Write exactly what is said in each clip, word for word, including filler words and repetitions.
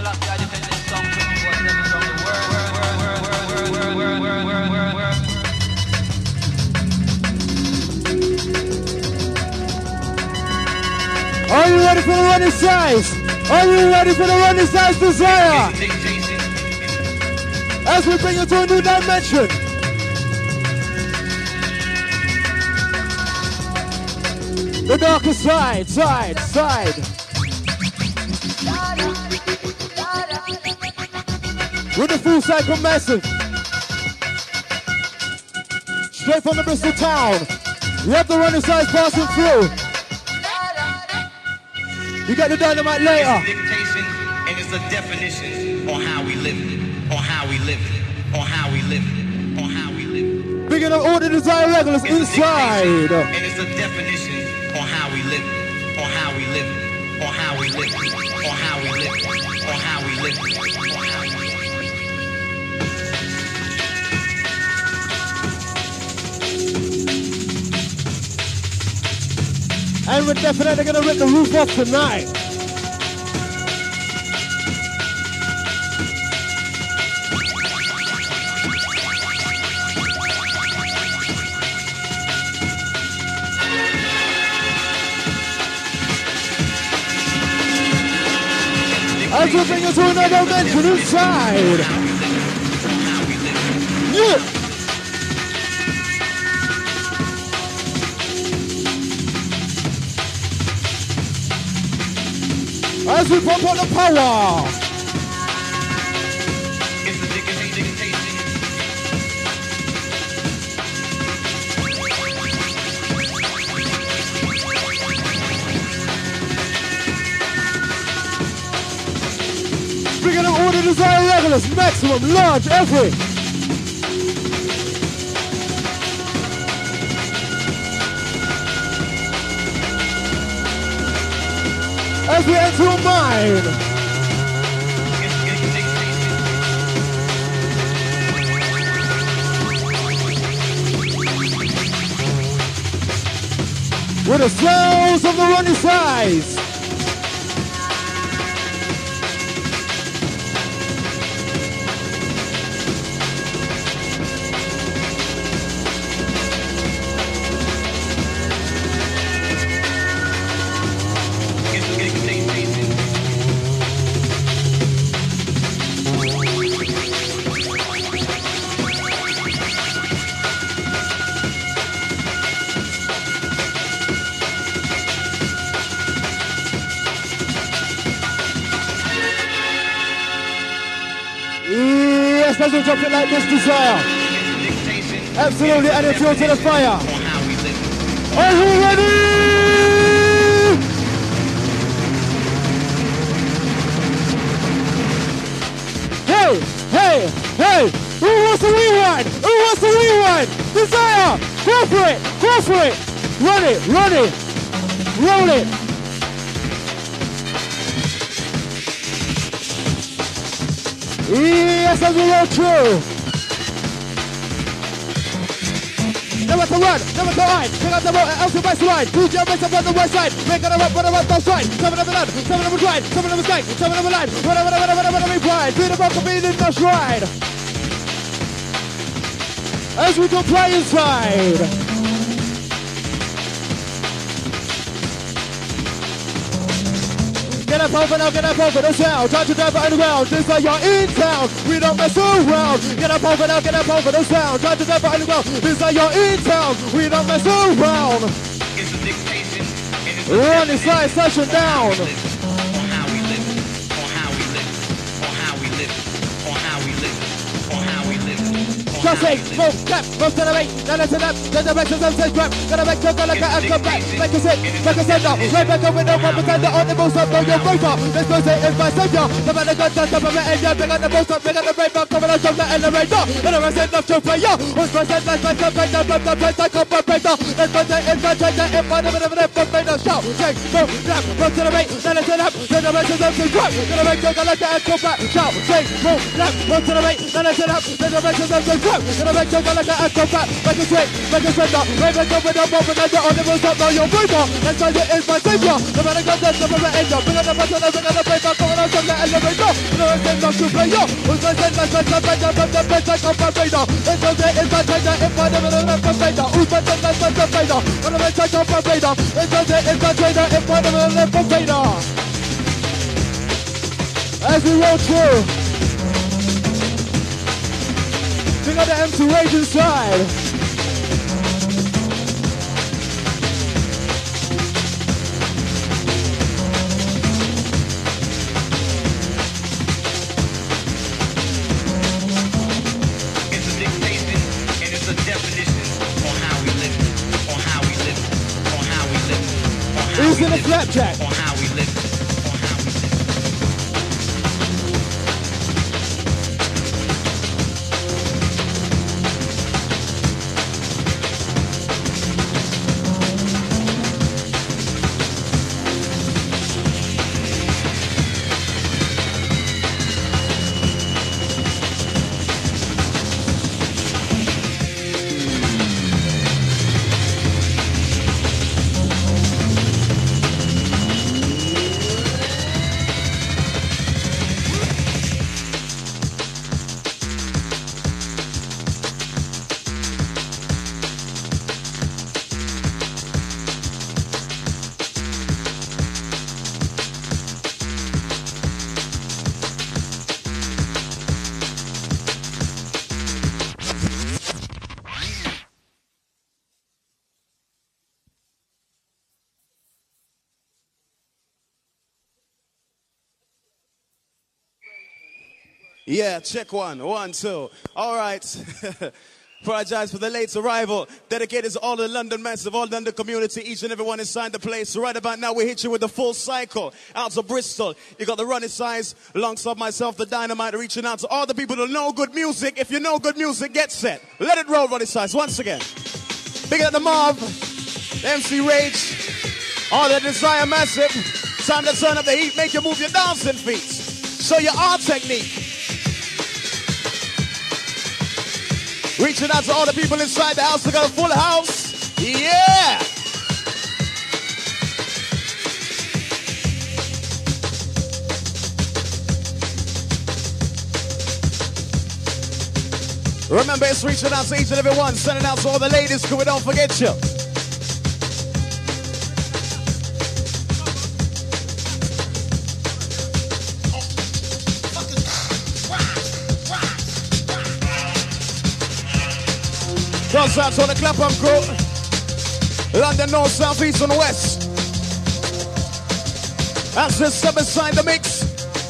Are you ready for the running size? Are you ready for the running size desire? As we bring you to a new dimension. The darker side, side, side. With the full cycle massive. Straight from the Bristol town. We have the running size passing through. You get the dynamite later. It's a dictation and it's a definition on how we live it, on how we live it, on how we live it, on how we live it. Big enough all the desire regulars It's inside. and it's a definition on how we live it, on how we live it, on how we live it, on how we live it, on how we live it, on how we live it. And we're definitely gonna rip the roof off tonight. As we bring you to another dimension inside. Yeah. As we pump on the power. It's the dictation. We're gonna order desire regulars, maximum, large, every. As we enter your mind. With the sounds of the running size. Yes, let's drop it like this desire. Absolutely, add it fuel to the fire. Are you ready? Hey, hey, hey! Who wants to rewind? Who wants to rewind? Desire! Go for it! Go for it! Run it! Run it! Roll it! Yes, as we roll through. Never to run, never to hide. Check out the road, else you best ride. Two jumpers up on the west side. Make it a run, but a run, that's right. Seven of a land, seven of a ride, seven of a sky, seven of a line. Whatever, whatever, whatever, whatever, pride. Be the rock of being in the ride. As we go play inside. Get up over now, get up over the sound. Time to drive it underground. This like you're in town. We don't mess around. Get up over now, get up over the sound. Time to drive it underground. This like you're in town. We don't mess around. It's a dictation. Run this slide session down. On how we live, on how we live, on how we live, on how we live, on how we live. Just say, move, clap, move to the right, then to that, then the back to the same grab. Gonna make your like a come back, make a sit, make a stand up, right back up with no one pretender on the most up, know your breaker. Let's go say it's my savior. The man that got that top of my engine, bring on the most up, bring on the brain back, coming out from the elevator. And the rest enough to play, yo. What's my set, that's my top, right now, from the place I come back, breaker. Let's go say it's my treasure, if I never, never, never, made a shout. Shake, move, clap, move to the right, then to that, then the rest of them to grab. Gonna make your like a come back, shout. Shake, move, clap, move to the right, then to that, then the rest of them to grab. Gonna make your like a acrobat, make a swing, make a surrender, right back up with a moment, and the only will stop, know your breaker. That's why it is my savior. The man that got that, the man that ends up, bring on the button, bring on the paper, coming out from the elevator. The Who's going to play yo? Who's going to play my friends? I'm better from the best I come from radar. It's no day in my trainer, in my never never from radar. Who's my friend? I'm better radar. One of my friends come from radar. It's no day in my trainer, in my never never from radar. As we roll through, we got the M C Rage inside. Who's in the flapjack? On how we live. On how we live. Yeah, check one, one, two. All right. Apologize for the late arrival. Dedicated to all the London massive, all London community, each and everyone inside the place. Right about now, we hit you with the full cycle. Out to Bristol. You got the Running Size, alongside myself, the Dynamite, reaching out to all the people that know good music. If you know good music, get set. Let it roll, Running Size, once again. Big up the mob, the M C Rage, all the Desire Massive. Time to turn up the heat, make you move your dancing feet. Show your art technique. Reaching out to all the people inside the house. We got a full house. Yeah! Remember, it's reaching out to each and every one. Sending out to all the ladies, because we don't forget you. Goes out to the Clapham crew. London North, South, East and West. As this step inside the mix.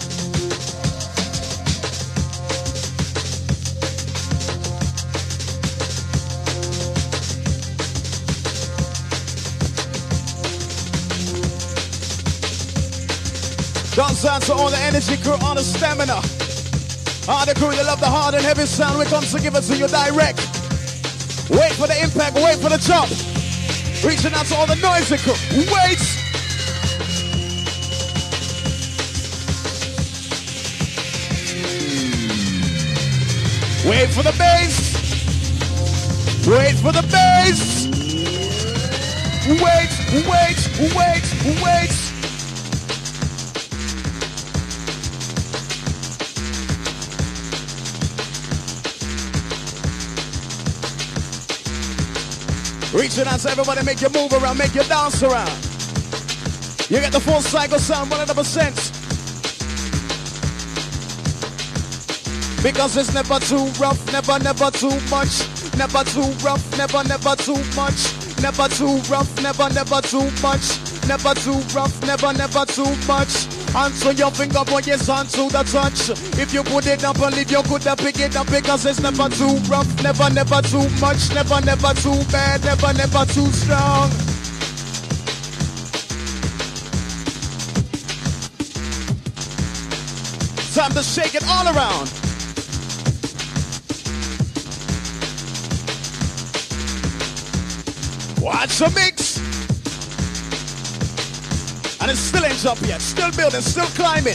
Goes out to all the energy crew, all the stamina. All the crew that love the hard and heavy sound. We come to give it to you direct. Wait for the impact, wait for the jump. Reaching out to all the noisy crew. Wait! Wait for the bass. Wait for the bass. Wait, wait, wait, wait. Reaching out to everybody, make you move around, make you dance around. You get the full cycle sound, one hundred percent. Because it's never too rough, never, never too much. Never too rough, never, never too much. Never too rough, never, never too much. Never too rough, never, never too much. Answer your finger, boy, yes, onto the touch. If you put it up and leave, you could have pick it up because it's never too rough, never, never too much, never, never too bad, never, never too strong. Time to shake it all around. Watch the mix. And it still ain't up yet. Still building, still climbing.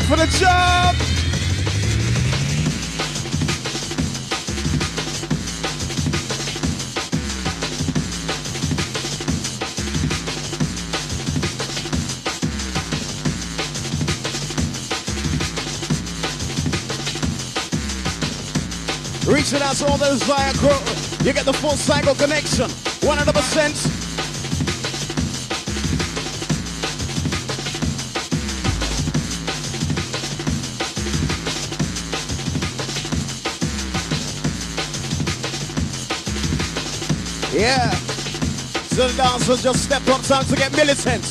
for the job. Reaching out to all those via crew. You get the full cycle connection. one hundred percent. Yeah. So the dancers just step up, time to get militant.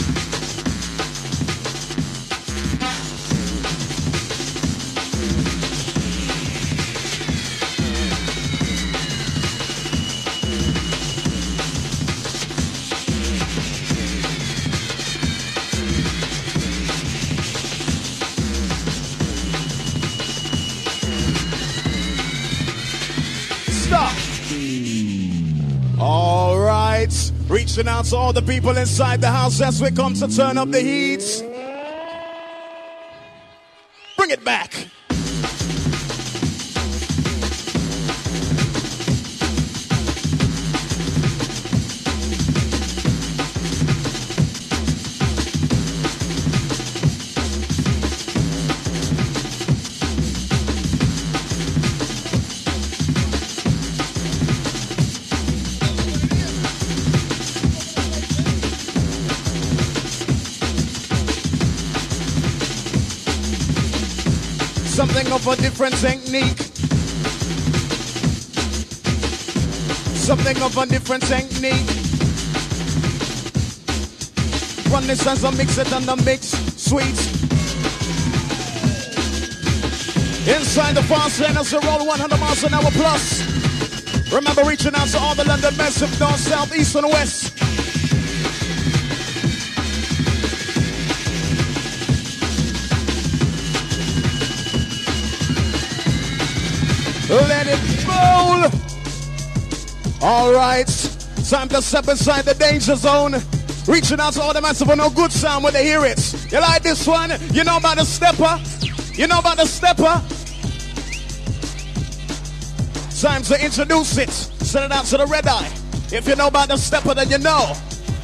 Reaching out to all the people inside the house as we come to turn up the heat. Bring it back. Something of a different technique. Something of a different technique. Run this as a mix it and a mix. Sweet. Inside the fast lane as we roll one hundred miles an hour plus. Remember reaching out to all the London massive north, south, east and west. Let it roll. All right, time to step inside the danger zone. Reaching out to all the massive for no good sound when they hear it. You like this one? You know about the stepper? You know about the stepper? Time to introduce it. Send it out to the red eye. If you know about the stepper, then you know.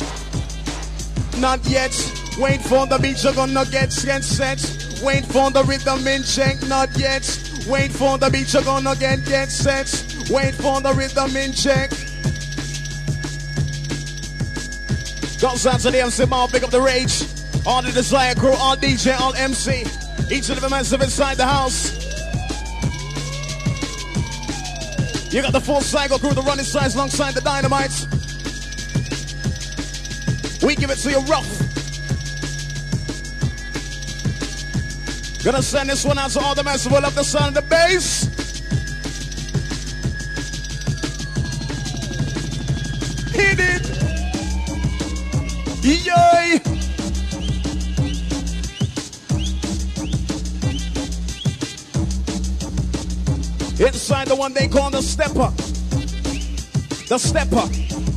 Not yet. Wait for the beat, you're gonna get set, set. Wait for the rhythm in check. Not yet. Wait for the beat, you're gonna get, get set. Wait for the rhythm in check. Goes out to the M C Mall, pick up the rage. All the Desire crew, all D J, all M C. Each of the massive inside the house. You got the full cycle crew, the running sides alongside the dynamites. We give it to you rough. Gonna send this one out to all the massive who love the sound of the bass. Hit it. Yay. Inside the one they call the stepper. The stepper.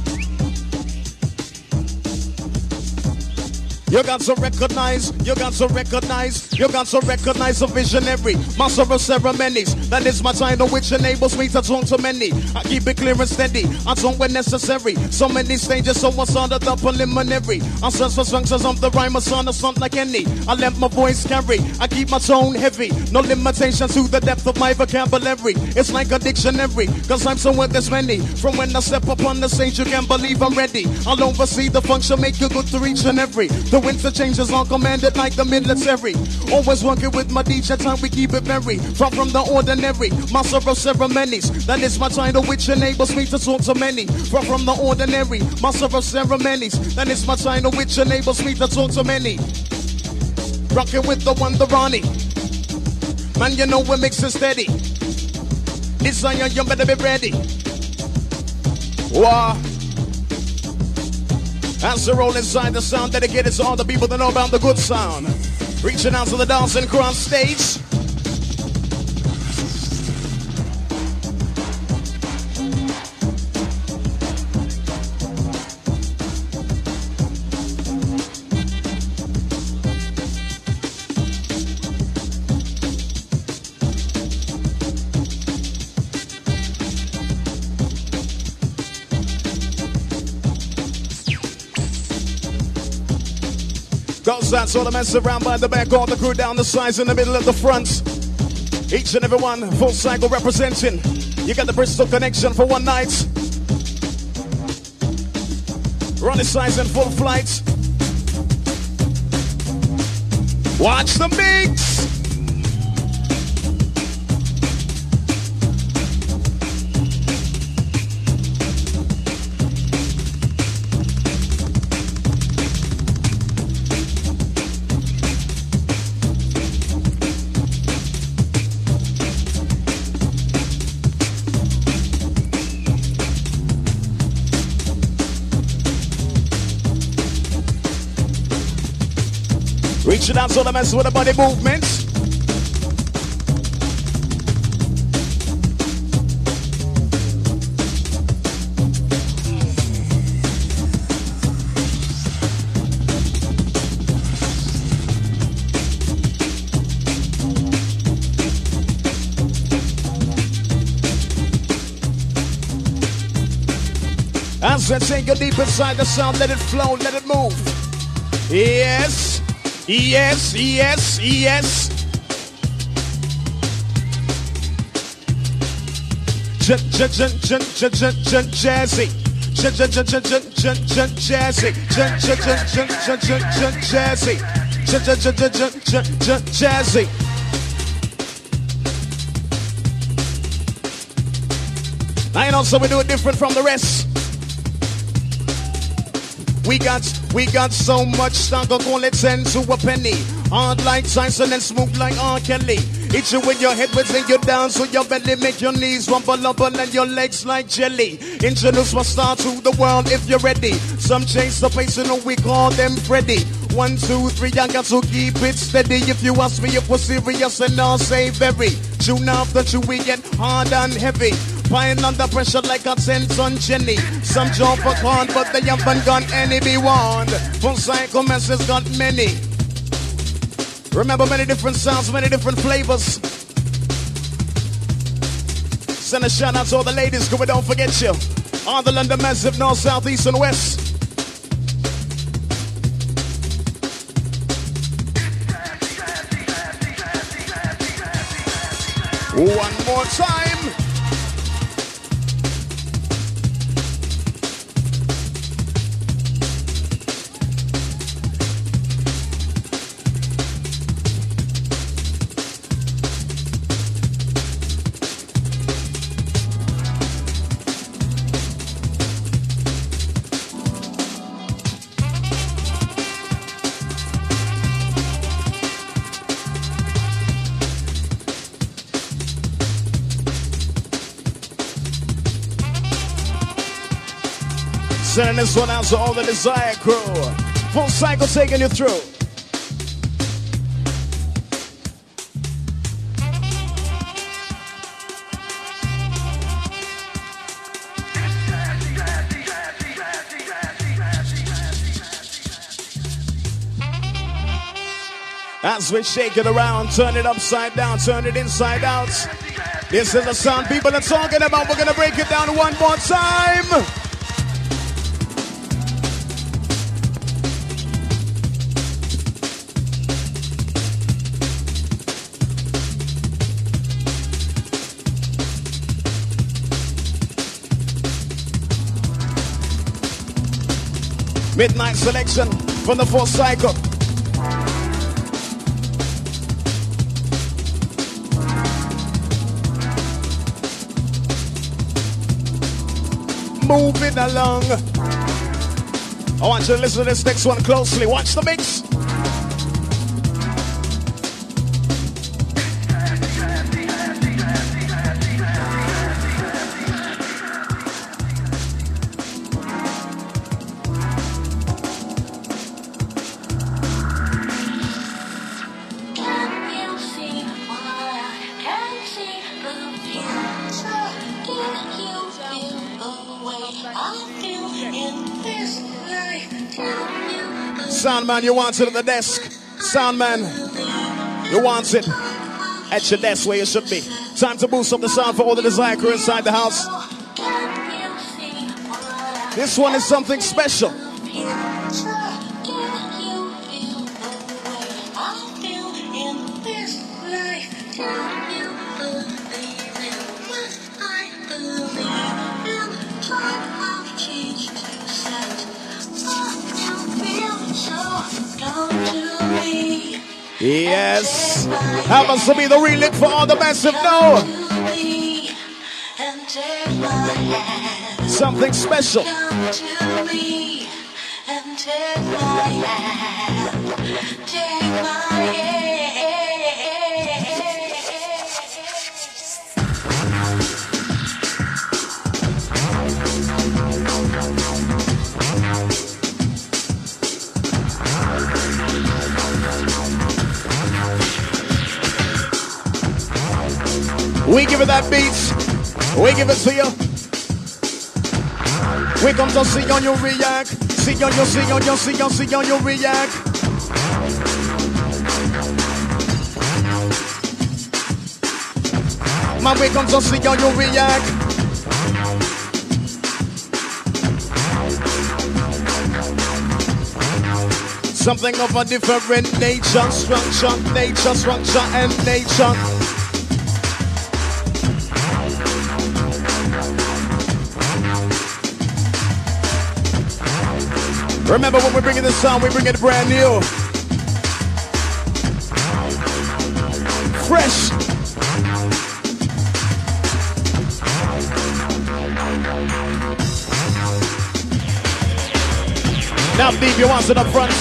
You got to recognize, you got to recognize, you got to recognize a visionary, master of ceremonies. That is my title, which enables me to talk to many. I keep it clear and steady, I talk when necessary. So many stages, so what's under the preliminary? I search for structures of the rhyme, a son of something like any. I let my voice carry, I keep my tone heavy. No limitation to the depth of my vocabulary. It's like a dictionary, cause I'm so with this many. From when I step up on the stage, you can't believe I'm ready. I'll oversee the function, make you good to each and every. The winter changes on commanded like the military. Always working with my D J time, we keep it merry. Far from the ordinary, master of ceremonies. That is my title, which enables me to talk to many. Far from the ordinary, master of ceremonies. That is my title, which enables me to talk to many. Rocking with the one, the Ronnie. Man, you know we mix it steady. This on you, you better be ready. Wow. As we roll inside the sound, dedicated to all the people that know about the good sound. Reaching out to the dancing crew on stage. Goes out, all the men around by the back, all the crew down the sides, in the middle of the front. Each and every one, full cycle representing. You got the Bristol connection for one night. Ronnie sides in full flight. Watch the mix. Reaching out to the mess with the body movements. As I take you deep inside the sound, let it flow, let it move. Yes. Yes, yes, yes. J j j j j j j jazzy. J j j j j j j jazzy. J j j j j j j jazzy. J j j j j j j jazzy. I know, so we do it different from the rest. We got, we got so much stock, gonna let ten to a penny. Hard like Tyson and smooth like R. Kelly. Hit you with your head, but then you down, so your belly make your knees rumble, rumble, and your legs like jelly. Introduce my star to the world if you're ready. Some chase the face, you know we call them Freddy. One, two, three, I got to keep it steady. If you ask me if we're serious, and I'll say very. Tune after tune, we get hard and heavy. Pine under pressure like a ten-ton Jenny. Some jump for corn, but they haven't got any be warned. Full cycle messes got many. Remember, many different sounds, many different flavors. Send a shout out to all the ladies, cause we don't forget you. All the London Massive, North, South, East, and West. One more time. Sending this one out to all the Desire crew. Full cycle taking you through. As we shake it around, turn it upside down, turn it inside out. This is the sound people are talking about. We're gonna break it down one more time. Midnight selection from the fourth cycle. Moving along. I want you to listen to this next one closely. Watch the mix. Soundman, you want it at the desk. Soundman, you want it at your desk where you should be. Time to boost up the sound for all the Desire crew inside the house. This one is something special. life. Do you believe in what I believe in? Time will change to set. What you feel, so come to me. Yes. Happens to be the relic for all the massive know. Something special. Come to me and take my hand. Take my hand. We give it that beat. We give it to you. We come to see on your react. See on your, see on your, see on, see on your react. Man, we come to see on your react. Something of a different nature, structure, nature, structure, and nature. Remember when we're bringing this sound, we bring it brand new. Fresh. Now deep, you want to the front.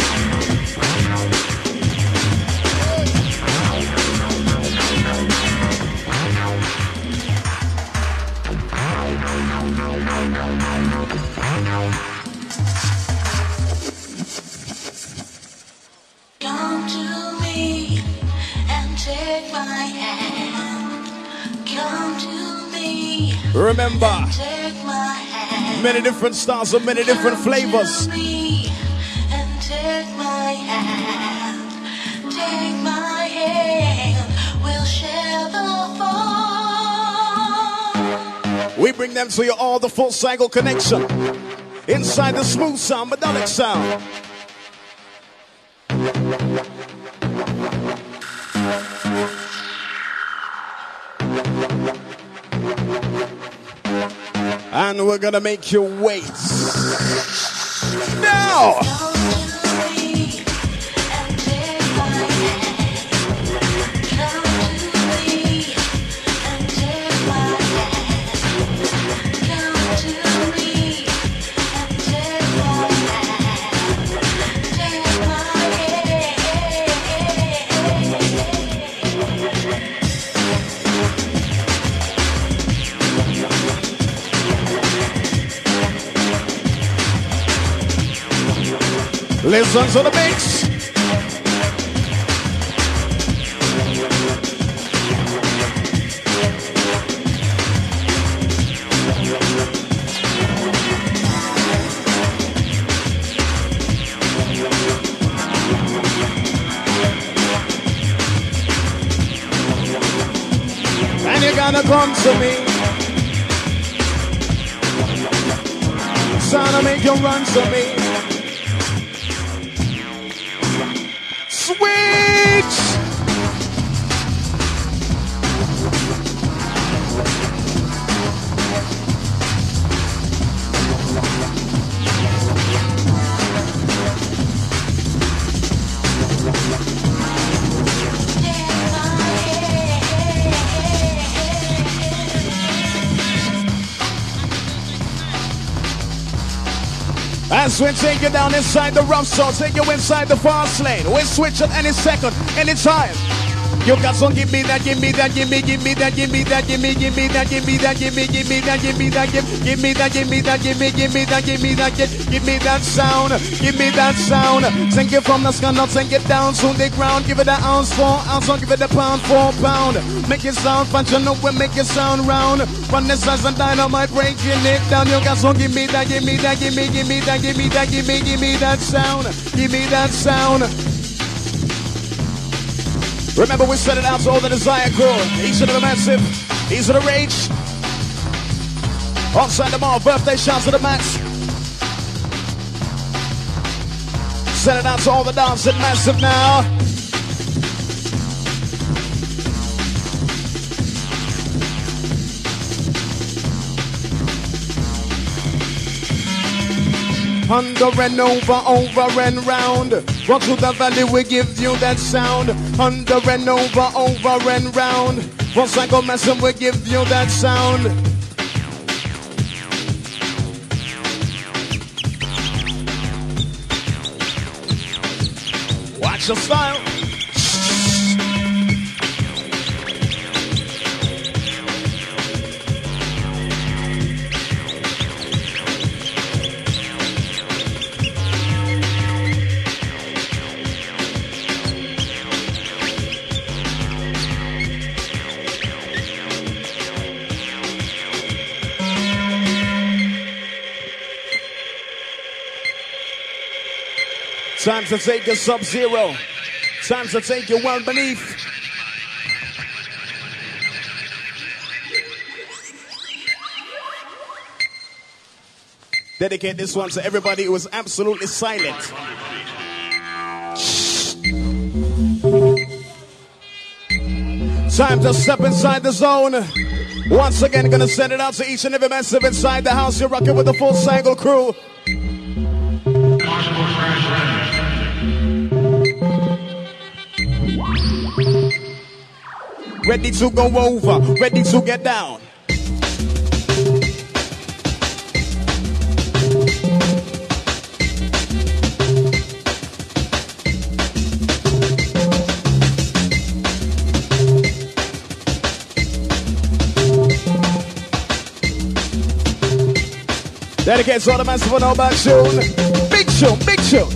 Come to me and take my hand. Come to me. Remember, Take my hand. many different styles of many different flavors. Come to me and take my hand. Take my hand. We'll share the fun. We bring them to you all, the full cycle connection. Inside the smooth sound, melodic sound. And we're gonna make you wait. Now! Come to me and take my hand. Come to me and take my hand. Come to me and take my hand. Take my Listen to the mix. And you're gonna come to me. Son, I make you run to me. Switch! As we take you down inside the rough zone, take you inside the fast lane. We switch at any second, any time. You got some, give me that, give me that, give me, give me that, give me that, give me, give me that, give me that, give me, give me that, give me that, give, give me that, give me that, give me, give me that, give me that, give, give me that sound, give me that sound. Take it from the sky, not take it down to the ground. Give it an ounce for ounce, or give it a pound for pound. Make it sound functional, we make it sound round. From the size of dynamite, breaking it down. You got some, give me that, give me that, give me, give me that, give me that, give me, give me that sound, give me that sound. Remember, we set it out to all the Desire crew. Each of the massive, each of the rage. Outside the mall, birthday shouts to the max. Set it out to all the dancing massive now. Under and over, over and round. Walk through the valley, we give you that sound. Under and over, over and round. Once I go mess up, we give you that sound. Watch your style. Time to take a sub-zero. Time to take your well beneath. Dedicate this one to everybody who was absolutely silent. Time to step inside the zone. Once again, gonna send it out to each and every massive inside the house. You're rocking with the full cycle crew. Ready to go over, ready to get down. Dedicates all the man for no bad tune. Big tune, big tune.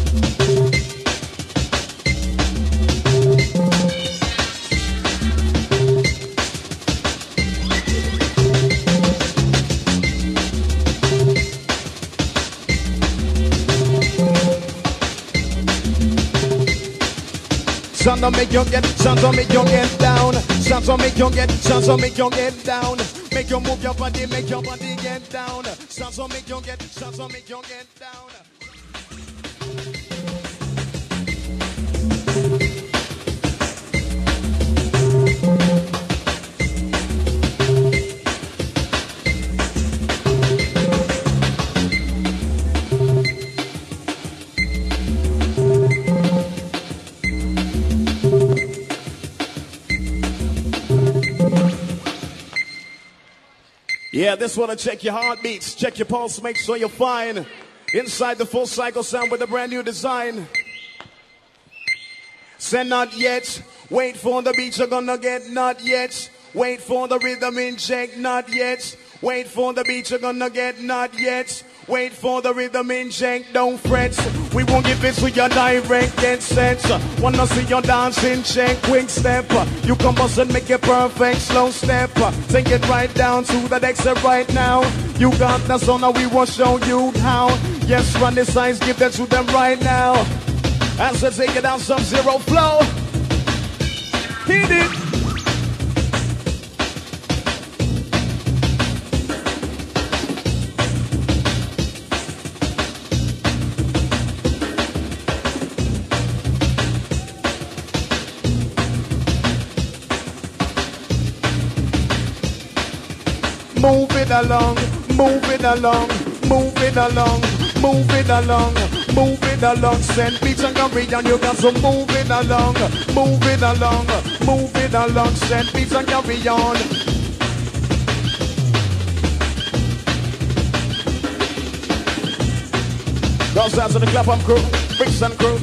Sound to make you get, sound to make you get down. Sound to make you get, sound to make you get down. Make you move your body, make your body get down. Sound to make you get, sound to make you get down. Yeah, this one to check your heartbeats, check your pulse, make sure you're fine. Inside the full cycle sound with a brand new design. Say not yet, wait for the beat you're gonna get, not yet. Wait for the rhythm inject, not yet. Wait for the beat you're gonna get, not yet. Wait for the rhythm inject, don't fret. We won't give it to your direct, get set. Wanna see your dancing check, quick step. You come bust and make it perfect, slow step. Take it right down to the next step right now. You got the sound, now we will show you how. Yes, run the signs, give them to them right now. As I take it down, sub-zero flow. Hit it. Move it along, move it along, move it along, move it along, move it along. Send beats and carry on, you got to move it along, move it along, move it along. Send beats and carry on. Goes out to the Clapham crew, Brixton crew.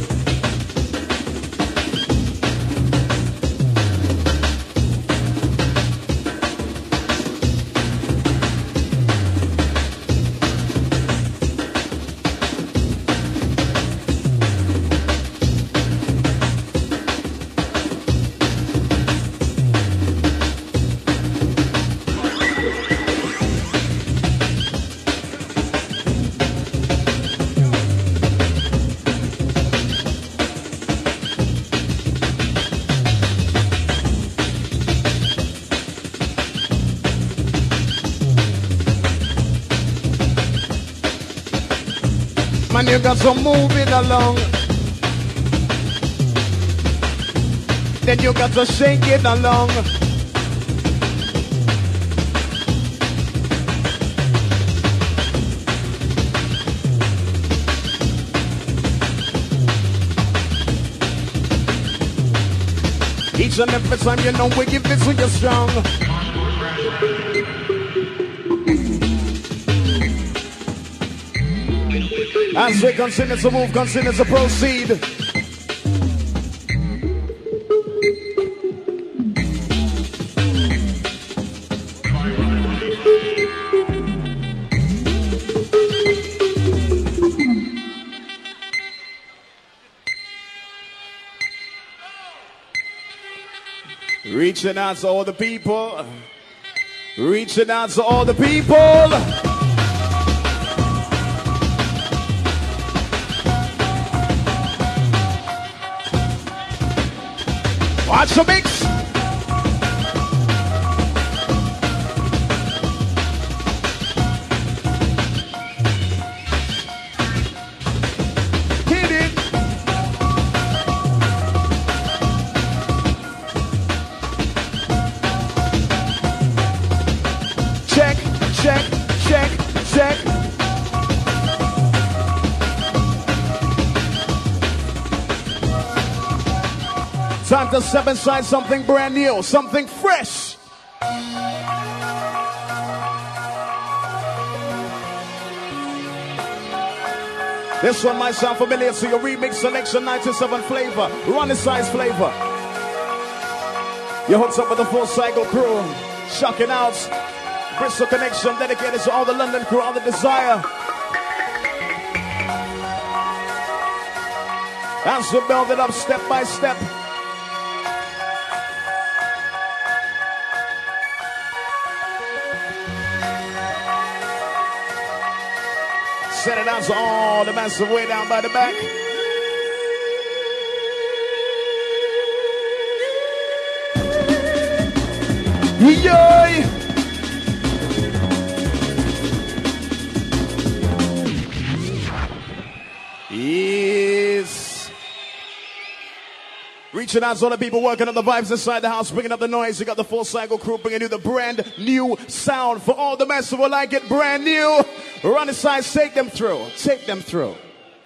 Man, you got to move it along. Then you got to shake it along. Each and every time you know we give it to you strong. As we continue to move, continue to proceed. Reaching out to all the people. Reaching out to all the people. Watch the mix. Hit it. Check, check, check, check. Time to step inside something brand new, something fresh. This one might sound familiar to your remix selection, ninety-seven flavor, running size flavor. You hooked up with the full cycle crew, shocking out. Bristol connection dedicated to all the London crew, all the desire. As we build it up step by step. Set it out to all the massive way down by the back. Yay! Yes. Reaching out to all the people working on the vibes inside the house, bringing up the noise. You got the full cycle crew bringing you the brand new sound. For all the mess who will like it brand new, run the sides, take them through. Take them through.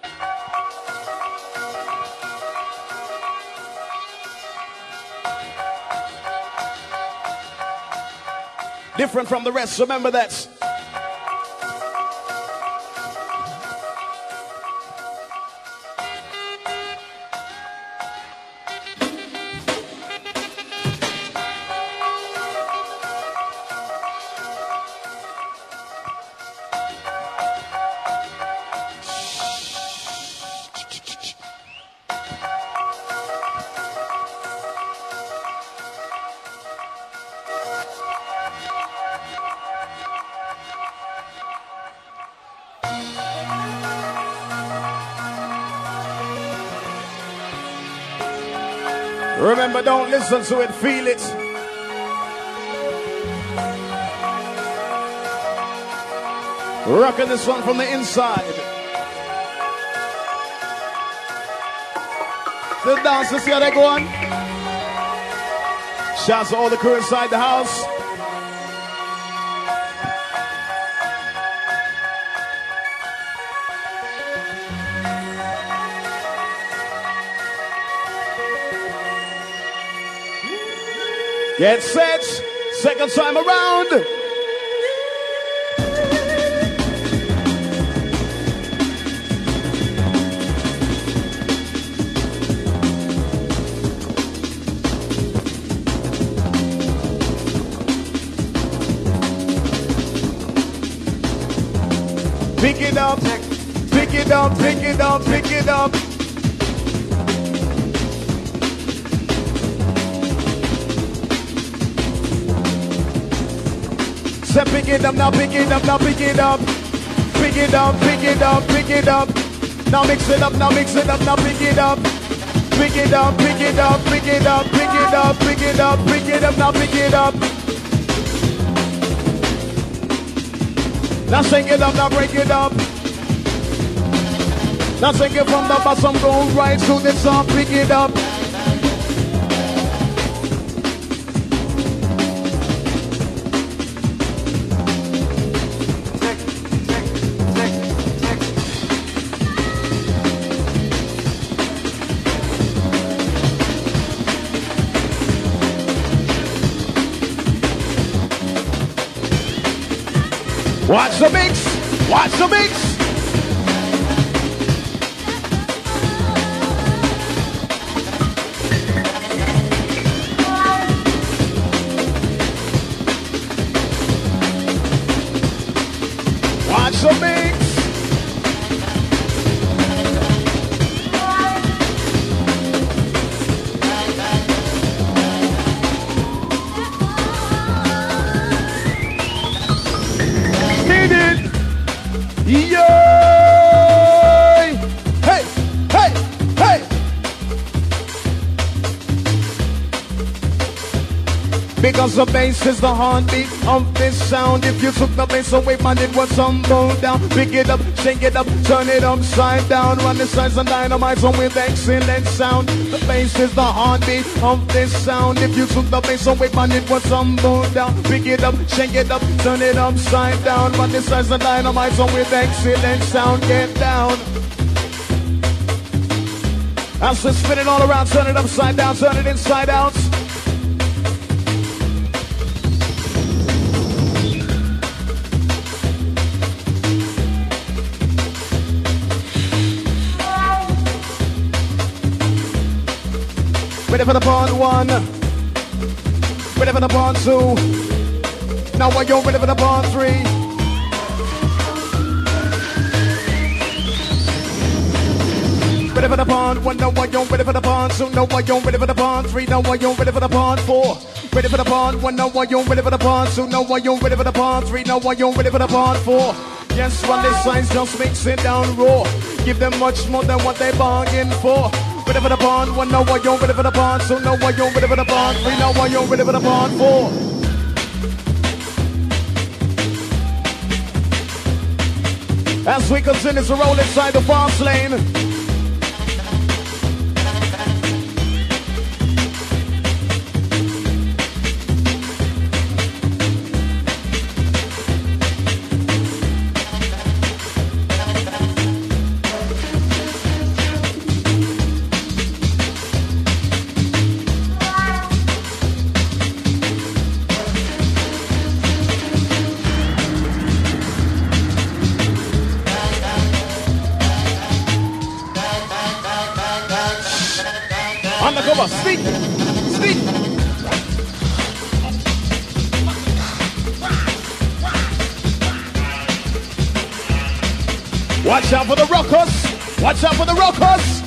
Different from the rest, remember that. Remember, don't listen to it, feel it. Rocking this one from the inside. The dancers, see how they go on? Shouts to all the crew inside the house. Get set, second time around. Pick it up, pick it up, pick it up, pick it up. Say pick it up, now pick it up, now pick it up. Pick it up, pick it up, pick it up. Now mix it up, now mix it up, now pick it up. Pick it up, pick it up, pick it up, pick it up, pick it up, pick it up, now pick it up. Now sing it up, now break it up. Now sing it from the bottom, go right to the top, pick it up. Watch the mix. Watch the mix. Watch the mix. Need it. Yay! Hey, hey, hey. Because the bass is the heartbeat of this sound. If you took the bass away, man, it was some bone down. Pick it up, shake it up, turn it upside down. Run the sides and dynamite on with excellent sound. The bass is the heartbeat of this sound. If you took the bass away, man, it was some bone down. Pick it up, shake it up, turn it upside down. Run the sides and dynamite on with excellent sound. Get down. As we spin it all around, turn it upside down, turn it inside out. Ready for the part one. Ready for the part two. Now are you ready for the part three? Ready for the part one. Now are you ready for the part two? Now are you ready for the part three? Now are you ready for the part four? Ready for the part one. Now are you ready for the part two? Now are you ready for the part three? Now are you ready for the part four? Yes, run this size, just mix it down raw. Give them much more than what they bargained for. Ready for the part one, now are you ready for the part two? Now are you ready for the part three? Now are you ready for the part four? As we continue to roll inside the fast lane. Undercover, speak, speak. Watch out for the rockers. Watch out for the rockers.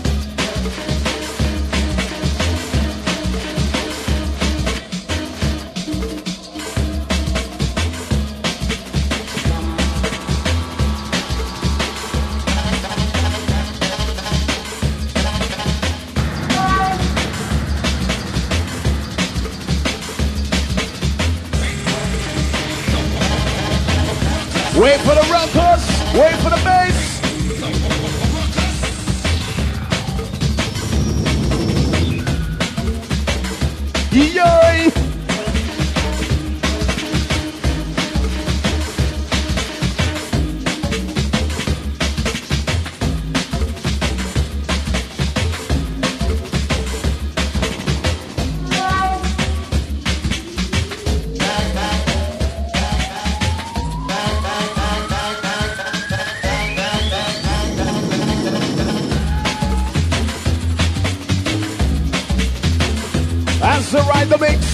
Wait for the rockers, wait for the bass. Yay! To ride the mix.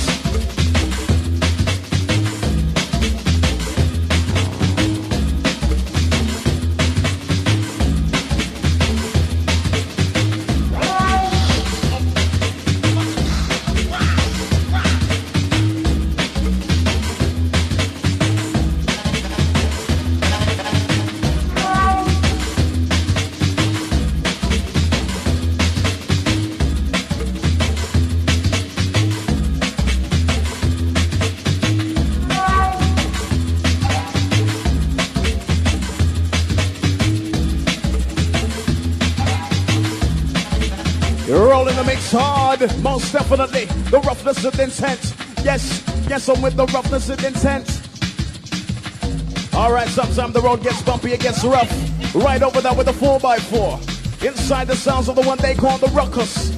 Rolling the mix hard, most definitely. The roughness of intent. Yes, yes, I'm with the roughness of intent. Alright, sometimes the road gets bumpy, it gets rough. Right over there with a four by four. Inside the sounds of the one they call the ruckus.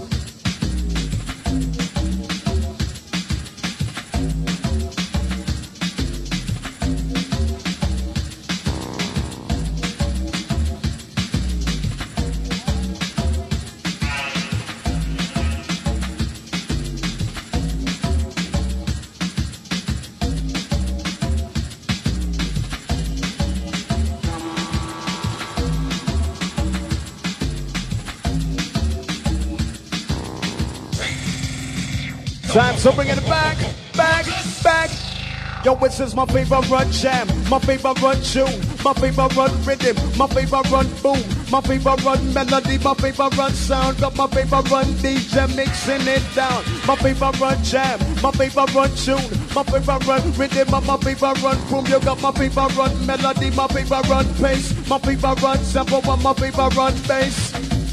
Time to bring it back, back, back. Yo, this is my favorite run jam, my favorite run tune, my favorite run rhythm, my favorite run boom, my favorite run melody, my favorite run sound, got my favorite run D J mixing it down. My favorite run jam, my favorite run tune, my favorite run rhythm, my favorite run boom. You got my favorite run melody, my favorite run bass, my favorite run sample, and my favorite run bass.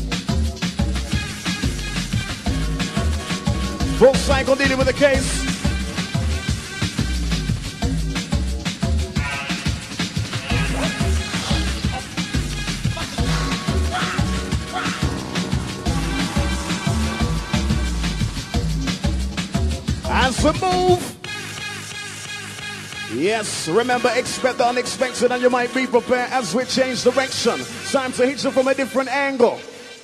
Full cycle dealing with the case. As we move. Yes, remember, expect the unexpected and you might be prepared as we change direction. Time to hit you from a different angle.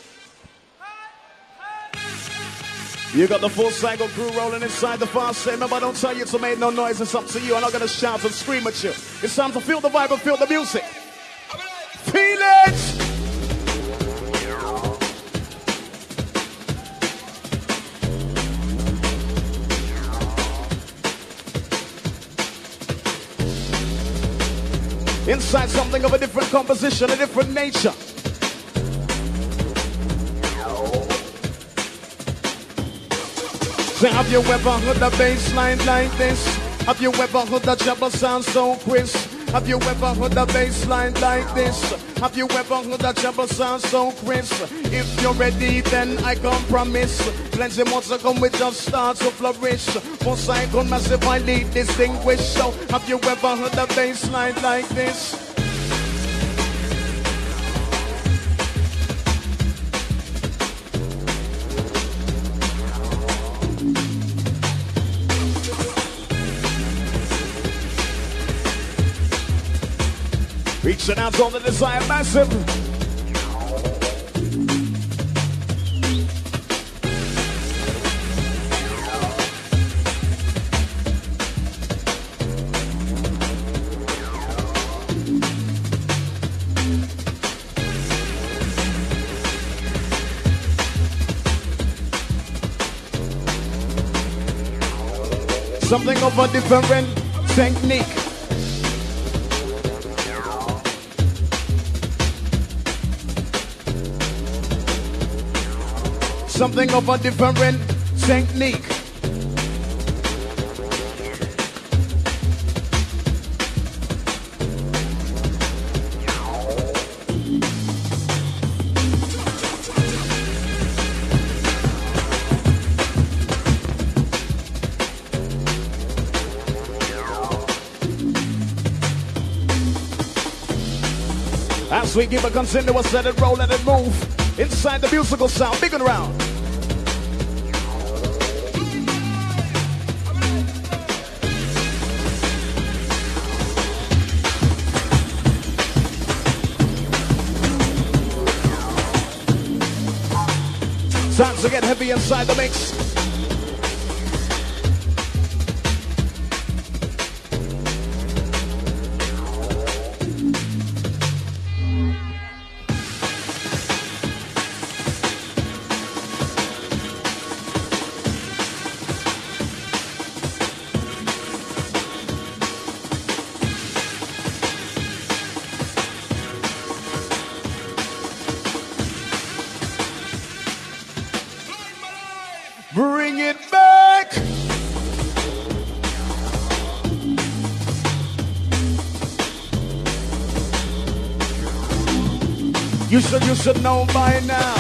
You got the full cycle crew rolling inside the fast set. Remember, I don't tell you to make no noise. It's up to you. I'm not going to shout and scream at you. It's time to feel the vibe and feel the music. Feel it! Inside something of a different composition, a different nature. So have you ever heard the bass line like this? Have you ever heard the treble sound so crisp? Have you ever heard the bass line like this? Have you ever heard the treble sound so crisp? If you're ready, then I can promise plenty more to come, we just start to flourish. For cycle massive, I lead distinguished. So have you ever heard the bass line like this? Reaching out on the Desire Massive. Something of a different technique. Something of a different technique. As we give a continuous let it roll, let it move. Inside the musical sound, big and round. Time to get heavy inside the mix. Bring it back. You should, you should know by now.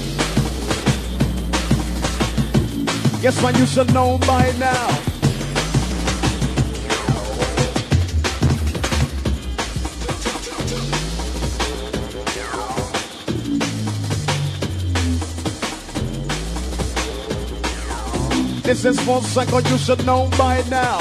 Yes, man, you should know by now. This is full cycle, you should know by now.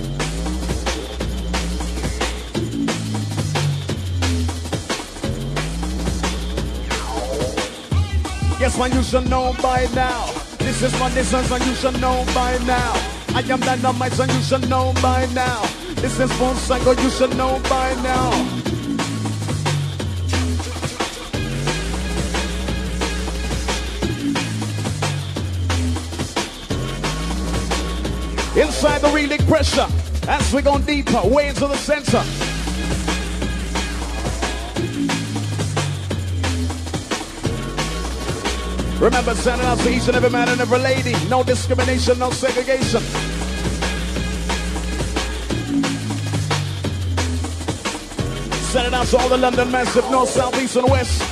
Yes, man, you should know by now. This is my distance and you should know by now. I am dynamite and you should know by now. This is full cycle, you should know by now. Inside the reeling pressure. As we go deeper, way into the center. Remember, sending out to each and every man and every lady. No discrimination, no segregation. Sending out to all the London massive, north, south, east, and west.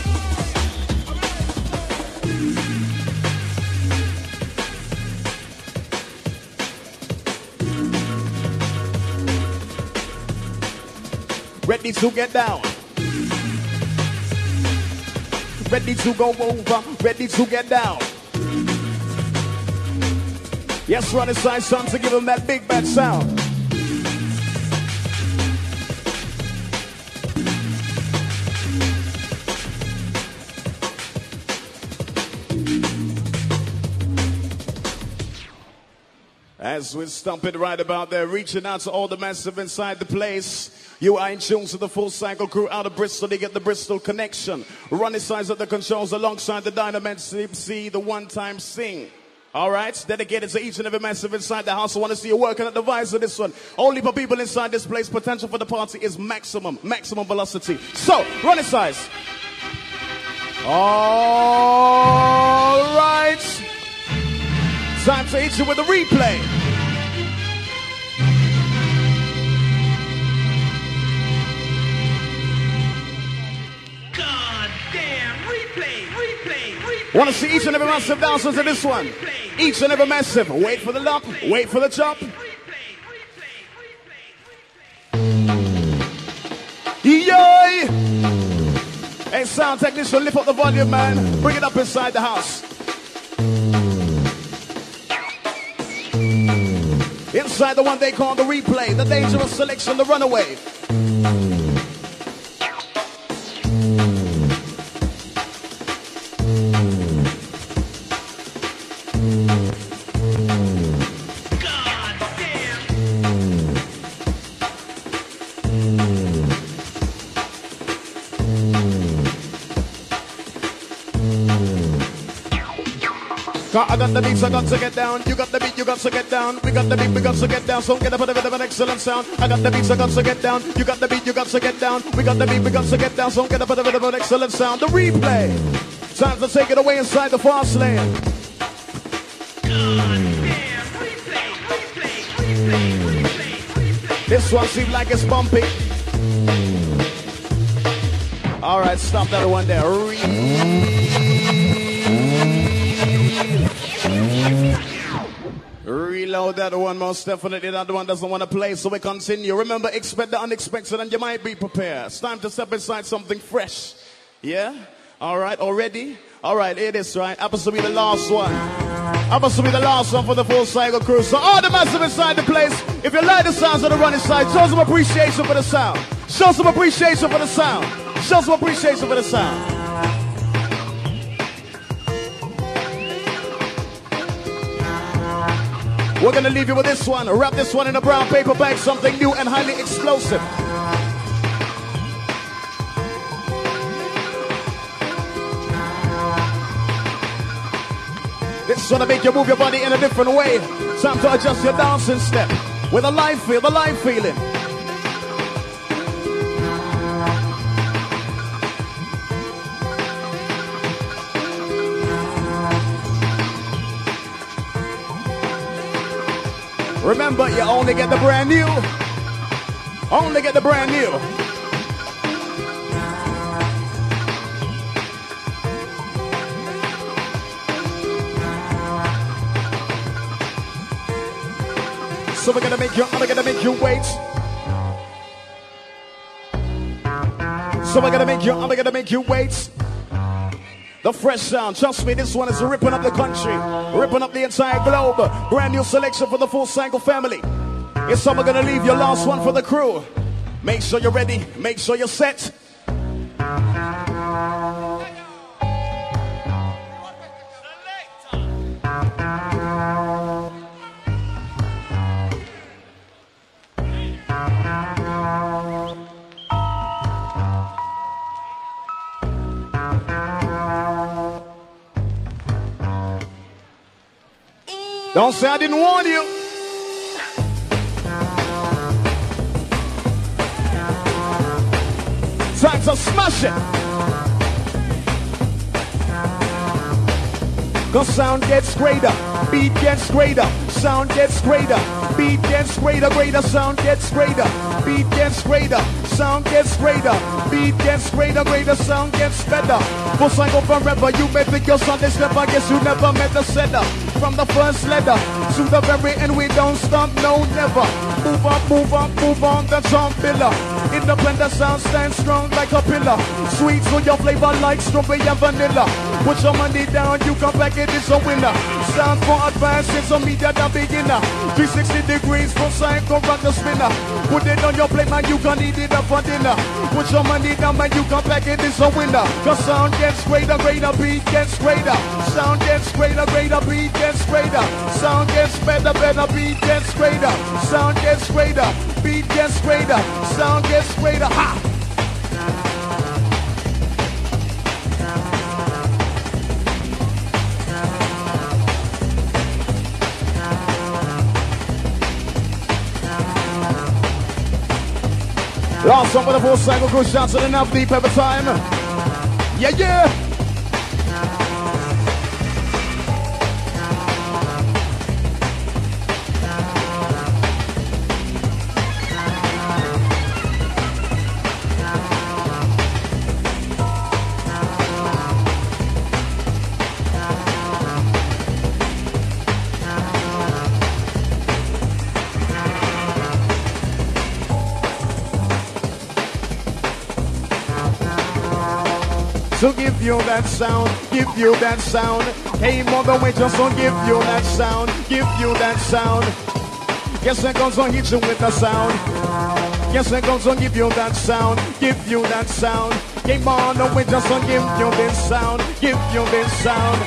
Ready to get down. Ready to go over. Ready to get down. Yes, run inside, son, to give them that big bad sound. As we're stomping right about there, reaching out to all the massive inside the place. You are in tune to the Full Cycle crew out of Bristol. They get the Bristol connection. Running sides at the controls alongside the Dynamite C C, the one-time sing. All right, dedicated to each and every massive inside the house. I want to see you working at the vibes of this one. Only for people inside this place. Potential for the party is maximum, maximum velocity. So, running sides. All right. Time to hit you with a replay. God damn, replay, replay, replay. Want to see each and every massive dancers in this one. Each and every massive. Wait for the lump, wait for the chop. Yay! Hey, sound technician, lift up the volume, man. Bring it up inside the house. Inside the one they call the replay, the dangerous selection, the runaway. I got the beats, I got to get down. You got the beat, you got to get down. We got the beat, we got to get down. So get up with a bit of an excellent sound. I got the beats, I got to get down. You got the beat, you got to get down. We got the beat, we got to get down. So get up with a bit of an excellent sound. The replay. Time to take it away inside the fast lane. This one seems like it's bumpy. All right, stop that one there. Reload that one, most definitely. That one doesn't want to play, so we continue. Remember, expect the unexpected and you might be prepared. It's time to step inside something fresh. Yeah? All right, already? All right, it is right. Happens to be the last one. Happens to be the last one for the Full Cycle crew. So all the massive inside the place, if you like the sounds of the running side, show some appreciation for the sound. Show some appreciation for the sound. Show some appreciation for the sound. We're gonna leave you with this one. Wrap this one in a brown paper bag, something new and highly explosive. This is gonna make you move your body in a different way. Time to adjust your dancing step with a live feel, the live feeling. Remember, you only get the brand new. Only get the brand new. So we're gonna make you, we're gonna make you wait. So we're gonna make you, we're gonna make you wait. The fresh sound, trust me, this one is ripping up the country, ripping up the entire globe. Brand new selection for the Full Cycle family. It's someone gonna leave your last one for the crew. Make sure you're ready, make sure you're set. Don't say I didn't warn you. So smash it. Cause sound gets greater, beat gets greater, sound gets greater, beat gets greater, greater, sound gets greater, beat gets greater, sound gets greater, beat gets greater, greater, sound gets better. For cycle forever, you may think your son is clever, guess you never met the setter. From the first letter to the very end, we don't stop, no never. Move on, move on, move on, the John Biller. Independent sound stands strong like a pillar. Sweet so your flavor like strawberry and vanilla. Put your money down, you come back, it is a winner. Sound for advanced, it's a media the beginner. three sixty degrees from side, go rock the spinner. Put it on your plate, man, you can eat it up for dinner. Put your money down, man, you come back, it is a winner. Cause sound gets greater, greater, beat gets greater. Sound gets greater, greater, beat gets greater. Sound gets better, better, beat gets greater. Sound gets greater, beat gets greater. Sound gets greater, ha! Last one for the full cycle crew, shout to the enough deep every time. Yeah, yeah. So give you that sound, give you that sound. Hey, mother, wait, just don't give you that sound, give you that sound. Yes, I goes on hit you with the sound. Yes, I goes on give you that sound, give you that sound. Hey, mother, wait, just don't give you this sound, give you this sound.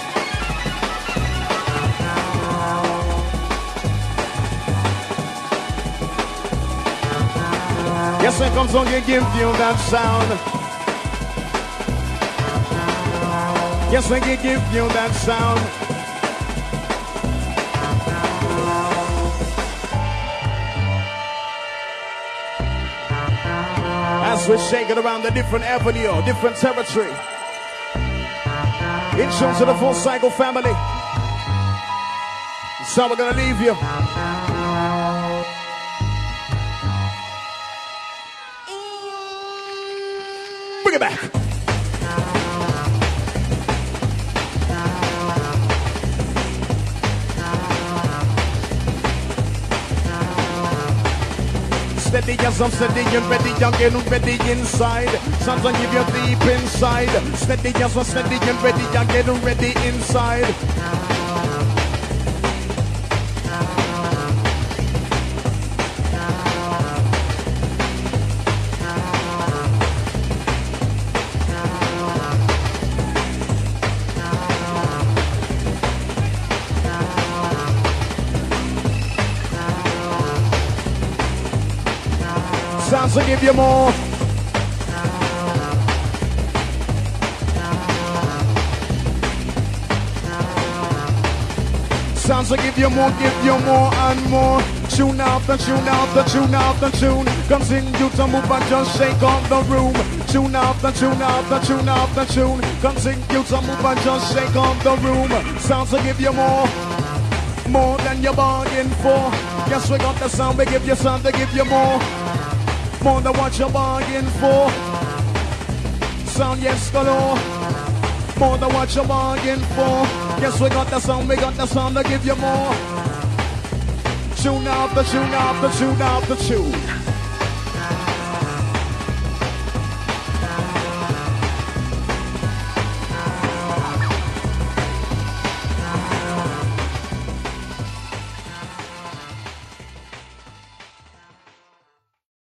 Yes, I comes on, give you that sound. Yes, I can give you that sound. As we're shaking around the different avenue, different territory. In tune to the Full Cycle family. So we're gonna leave you. Bring it back. Steady as I'm steady and ready, I'm getting ready inside. Sounds I give you deep inside. Steady as I'm steady and ready, I'm getting ready inside. Sounds to give you more. Sounds to give you more, give you more and more. Tune after tune after tune after tune. Continue to move and just shake on the room. Tune after tune after tune after tune. Continue to move and just shake on the room. Sounds to give you more. More than you bargained for. Yes, we got the sound, we give you sound to give you more. More than what you bargained for. Sound, yes, galore. More than what you bargained for. Yes, we got the sound, we got the sound to give you more. Tune after tune after tune after tune.